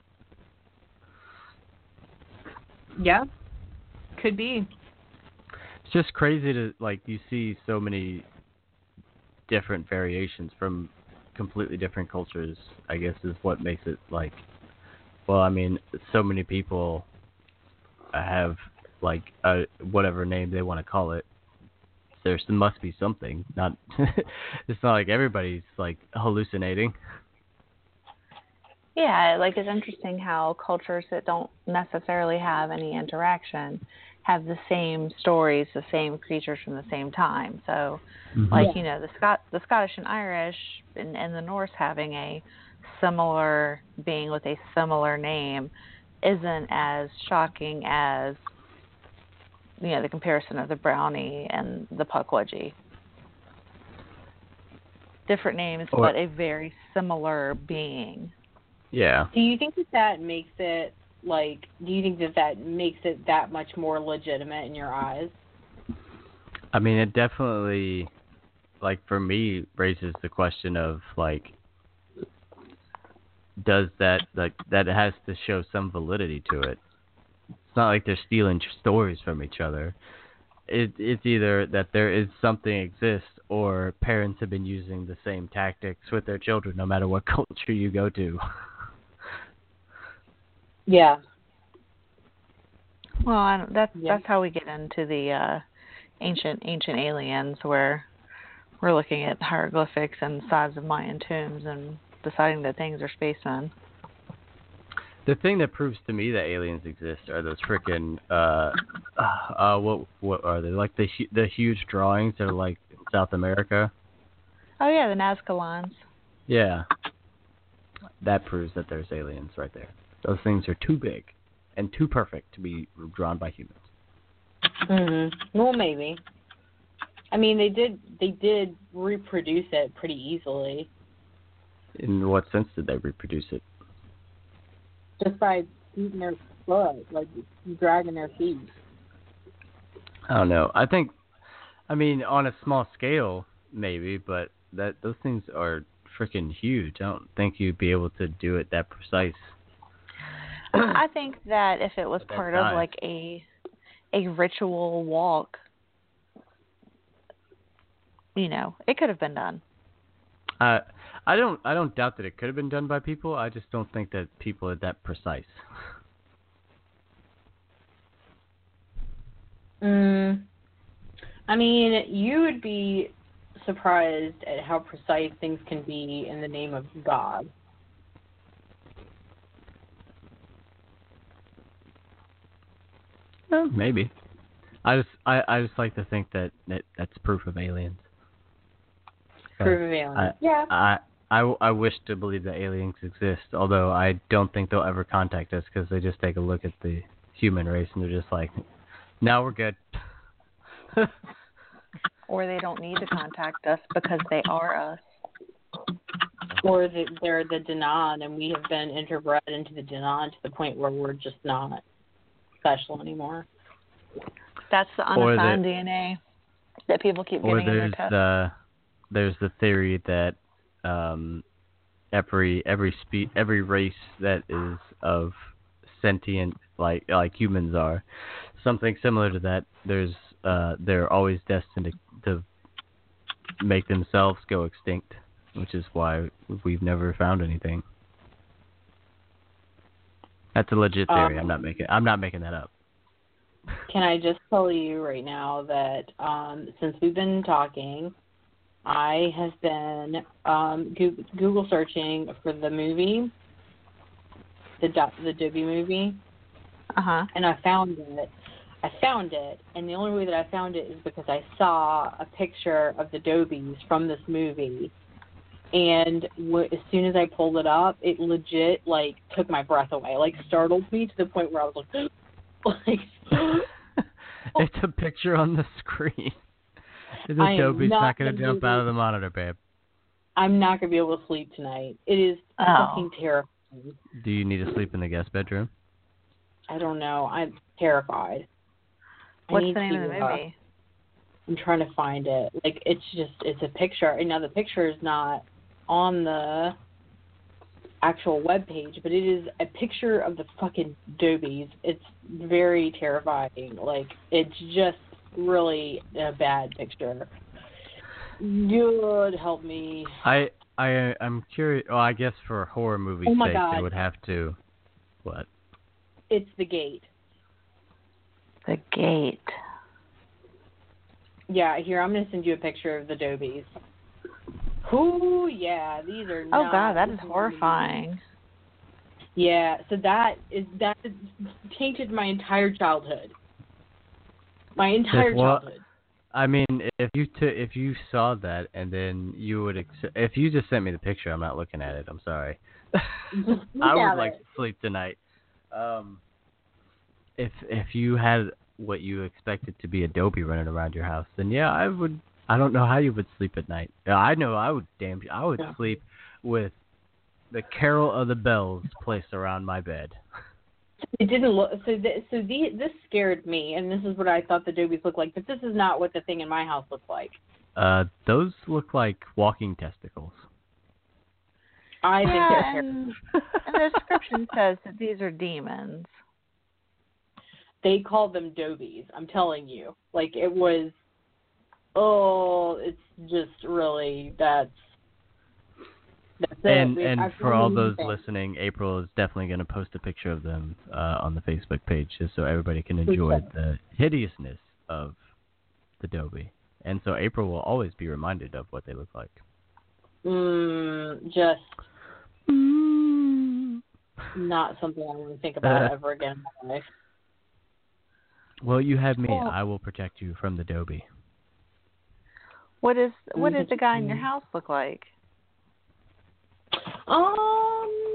Yeah, could be. It's just crazy to like you see so many different variations from completely different cultures. I guess is what makes it like. Well, I mean, so many people have like a, whatever name they want to call it. There must be something. Not. It's not like everybody's like hallucinating. Yeah, like it's interesting how cultures that don't necessarily have any interaction have the same stories, the same creatures from the same time. So, Mm-hmm. like Yeah. you know, the Scot, the Scottish and Irish, and, and the Norse having a similar being with a similar name, isn't as shocking as you know the comparison of the brownie and the Pukwudgie. Different names, Or- but a very similar being. Yeah. Do you think that that makes it like? Do you think that that makes it that much more legitimate in your eyes? I mean, it definitely, like for me, raises the question of like, does that like that has to show some validity to it? It's not like they're stealing t- stories from each other. It, it's either that there is something exists, or parents have been using the same tactics with their children, no matter what culture you go to. Yeah. Well, I don't, that's Yeah. that's how we get into the uh, ancient ancient aliens, where we're looking at hieroglyphics and sides of Mayan tombs and deciding that things are spacemen. The thing that proves to me that aliens exist are those freaking uh, uh, what what are they like the hu- the huge drawings that are like South America? Oh yeah, the Nazcalons. Yeah. That proves that there's aliens right there. Those things are too big and too perfect to be drawn by humans. Mhm. Well, maybe. I mean, they did they did reproduce it pretty easily. In what sense did they reproduce it? Just by eating their foot, like dragging their feet. I don't know. I think, I mean, on a small scale, maybe, but that those things are freaking huge. I don't think you'd be able to do it that precise. I think that if it was But part that's of nice. like a a ritual walk, you know, it could have been done. I I don't I don't doubt that it could have been done by people. I just don't think that people are that precise. Mm, I mean, you would be surprised at how precise things can be in the name of God. Well, maybe. I just I, I just like to think that, that that's proof of aliens. Proof of aliens. I, Yeah. I, I, I wish to believe that aliens exist, although I don't think they'll ever contact us because they just take a look at the human race and they're just like, no, we're good. Or they don't need to contact us because they are us. Or the, they're the Danan, and we have been interbred into the Danan to the point where we're just not special anymore. That's the Or unassigned the- D N A that people keep Or getting in their there's tests. the there's the theory that um, every every spe- every race that is of sentient like like humans are, something similar to that. There's uh, they're always destined to, to make themselves go extinct, which is why we've never found anything. That's a legit theory. Um, I'm not making I'm not making that up. Can I just tell you right now that um, since we've been talking, I have been um, Google, Google searching for the movie, the Do- the Dobie movie, Uh huh. and I found it. I found it, and the only way that I found it is because I saw a picture of the Dobies from this movie, and w- as soon as I pulled it up, it legit like took my breath away, like startled me to the point where I was like, like. It's a picture on the screen. The I am Dobie's not not going to gonna jump do out of this. the monitor, babe. I'm not gonna be able to sleep tonight. It is Oh. fucking terrifying. Do you need to sleep in the guest bedroom? I don't know. I'm terrified. I What's need the name to, of the uh, movie? I'm trying to find it. Like it's just it's a picture. And now the picture is not on the actual web page, but it is a picture of the fucking Dobies. It's very terrifying. Like it's just really a bad picture. Good help me. I I I'm curious. Well, I guess for horror movies' Oh my sake, God. they would have to. What? It's The Gate. The Gate. Yeah, here, I'm going to send you a picture of the Dobies. Ooh, yeah, these are Oh not... God, that is these are- horrifying. Yeah, so that is that tainted my entire childhood. My entire what? childhood. I mean, if you t- if you saw that and then you would ex- if you just sent me the picture, I'm not looking at it. I'm sorry. Just look I would at like it. to sleep tonight. Um, if if you had what you expected to be a Dobie running around your house, then yeah, I would. I don't know how you would sleep at night. Yeah, I know I would. Damn, I would Yeah. sleep with the carol of the bells placed around my bed. It didn't look... So, th- so the, this scared me, and this is what I thought the Dobies looked like, but this is not what the thing in my house looked like. Uh, those look like walking testicles. I think Yeah, they're and, and the description says that these are demons. They called them Dobies. I'm telling you. Like, it was... Oh, it's just really... That's... That's it. And We- and I've for done all the those thing. listening, April is definitely going to post a picture of them uh, on the Facebook page just so everybody can enjoy Okay. the hideousness of the Dobie. And so April will always be reminded of what they look like. Mm, just not something I want to think about ever again in my life. Well, you have me. Well- I will protect you from the Dobie. What is what Mm, did the guy in your mm. house look like? Um,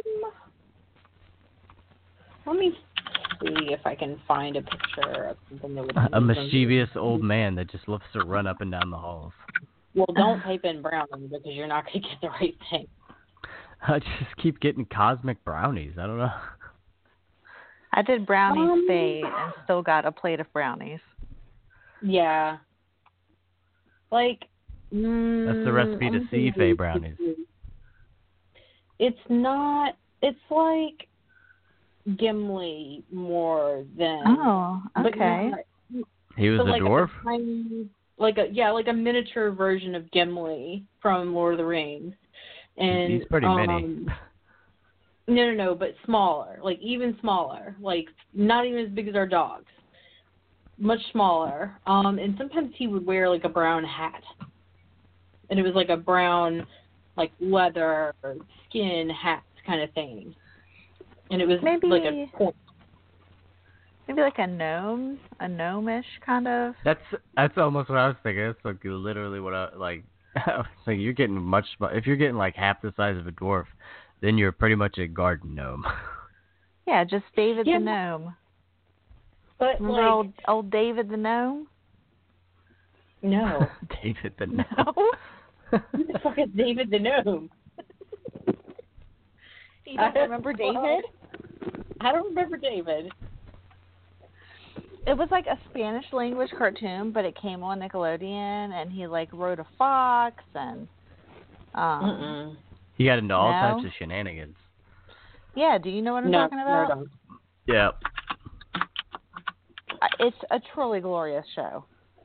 let me see if I can find a picture of something that would. A mischievous old man that just loves to run up and down the halls. Well, don't type in brownie because you're not going to get the right thing. I just keep getting cosmic brownies. I don't know. I did brownies Um, fade and still got a plate of brownies. Yeah. Like. Mm, That's the recipe to I'm see thinking- Faye brownies. It's not. It's like Gimli more than. Oh, but okay. not- He was but a like dwarf? A tiny, like a yeah, like a miniature version of Gimli from Lord of the Rings. And He's pretty um, mini. No, no, no, but smaller, like even smaller, like not even as big as our dogs, much smaller. Um, and sometimes he would wear like a brown hat, and it was like a brown, like leather skin hat kind of thing, and it was Maybe- like a point. Maybe like a gnome, a gnomish kind of. That's that's almost what I was thinking. That's like literally what I like. I was thinking you're getting much. If you're getting like half the size of a dwarf, then you're pretty much a garden gnome. Yeah, just David Yeah. the gnome. But Remember like, old old David the gnome? no, David the gnome. No. who the fuck is David the gnome? You don't remember David? I don't remember David. It was like a Spanish language cartoon, but it came on Nickelodeon, and he like rode a fox and um Mm-mm. He got into all No. types of shenanigans. yeah. Do you know what I'm No, talking no, about? I don't. Yeah. Uh, It's a truly glorious show.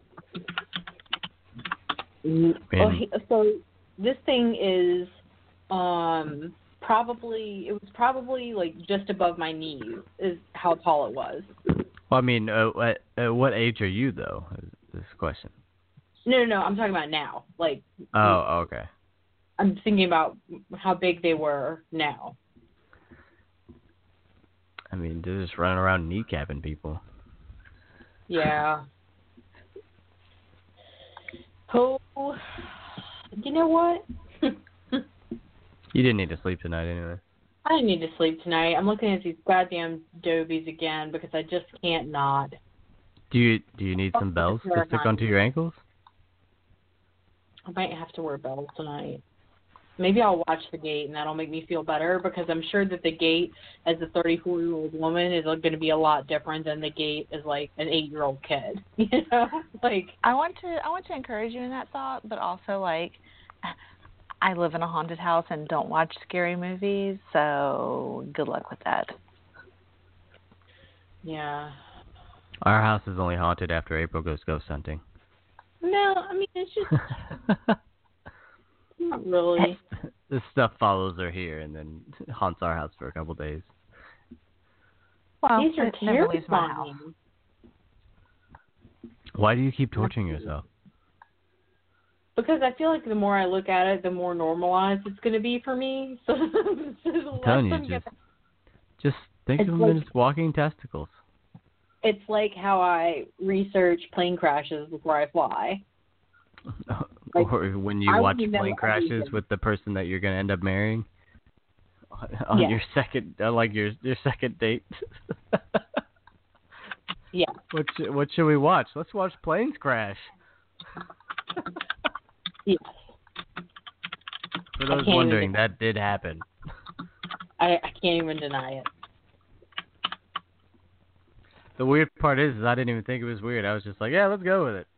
Mm, well, And- he, so this thing is um probably it was probably like just above my knees is how tall it was. Well, I mean, uh, what uh, what age are you though? Is this question. No, no, no. I'm talking about now. Like Oh, okay. I'm thinking about how big they were now. I mean, they're just running around kneecapping people. Yeah. Oh, you know what? You didn't need to sleep tonight anyway. I need to sleep tonight. I'm looking at these goddamn dobies again because I just can't not. Do you do you need some bells to stick onto your ankles? I might have to wear bells tonight. Maybe I'll watch The Gate and that'll make me feel better because I'm sure that The Gate as a thirty-four-year-old woman is going to be a lot different than The Gate as like an eight-year-old kid. You know, like I want to I want to encourage you in that thought, but also like I live in a haunted house and don't watch scary movies, so good luck with that. yeah. Our house is only haunted after April goes ghost hunting. No, I mean it's just not really. This stuff follows her here and then haunts our house for a couple days. Well, These are it never leaves my house. terrifying. Why do you keep torturing yourself? Because I feel like the more I look at it, the more normalized it's going to be for me. So the I'm less telling you, I'm just gonna- just think It's of them like- as walking testicles. It's like how I research plane crashes before I fly. Like, Or when you I watch wouldn't know plane crashes everything. with the person that you're gonna end up marrying on, on Yeah. your second, uh, like your your second date. Yeah. What sh- what should we watch? Let's watch planes crash. Yes. For I those can't wondering, even- that did happen. I, I can't even deny it. The weird part is, is I didn't even think it was weird. I was just like, yeah, let's go with it.